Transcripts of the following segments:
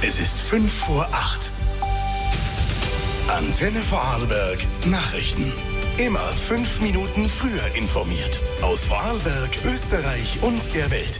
Es ist 5:05. Antenne Vorarlberg Nachrichten. Immer 5 Minuten früher informiert. Aus Vorarlberg, Österreich und der Welt.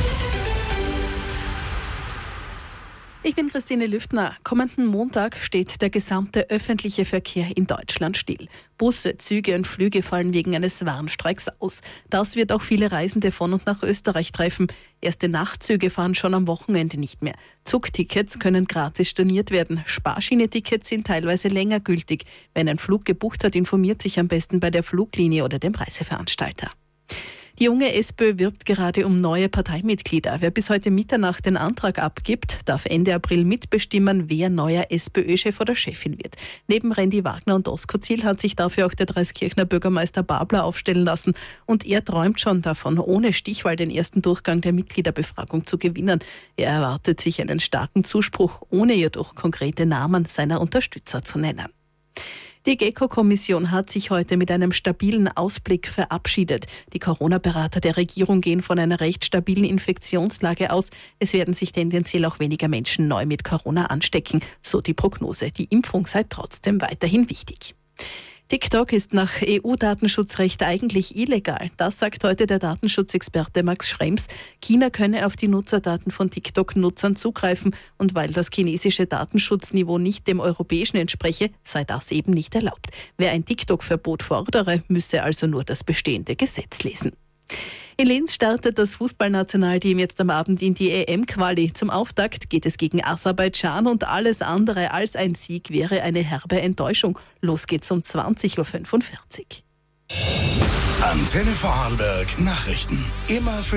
Ich bin Christine Lüftner. Kommenden Montag steht der gesamte öffentliche Verkehr in Deutschland still. Busse, Züge und Flüge fallen wegen eines Warnstreiks aus. Das wird auch viele Reisende von und nach Österreich treffen. Erste Nachtzüge fahren schon am Wochenende nicht mehr. Zugtickets können gratis storniert werden. Sparschinetickets sind teilweise länger gültig. Wer einen Flug gebucht hat, informiert sich am besten bei der Fluglinie oder dem Reiseveranstalter. Die junge SPÖ wirbt gerade um neue Parteimitglieder. Wer bis heute Mitternacht den Antrag abgibt, darf Ende April mitbestimmen, wer neuer SPÖ-Chef oder Chefin wird. Neben Randy Wagner und Oskar Ziel hat sich dafür auch der Dreiskirchner Bürgermeister Babler aufstellen lassen. Und er träumt schon davon, ohne Stichwahl den ersten Durchgang der Mitgliederbefragung zu gewinnen. Er erwartet sich einen starken Zuspruch, ohne jedoch konkrete Namen seiner Unterstützer zu nennen. Die GECO-Kommission hat sich heute mit einem stabilen Ausblick verabschiedet. Die Corona-Berater der Regierung gehen von einer recht stabilen Infektionslage aus. Es werden sich tendenziell auch weniger Menschen neu mit Corona anstecken, so die Prognose. Die Impfung sei trotzdem weiterhin wichtig. TikTok ist nach EU-Datenschutzrecht eigentlich illegal. Das sagt heute der Datenschutzexperte Max Schrems. China könne auf die Nutzerdaten von TikTok-Nutzern zugreifen und weil das chinesische Datenschutzniveau nicht dem europäischen entspreche, sei das eben nicht erlaubt. Wer ein TikTok-Verbot fordere, müsse also nur das bestehende Gesetz lesen. In Linz startet das Fußballnationalteam jetzt am Abend in die EM-Quali. Zum Auftakt geht es gegen Aserbaidschan und alles andere als ein Sieg wäre eine herbe Enttäuschung. Los geht's um 20:45 Uhr. Antenne Vorarlberg Nachrichten. Immer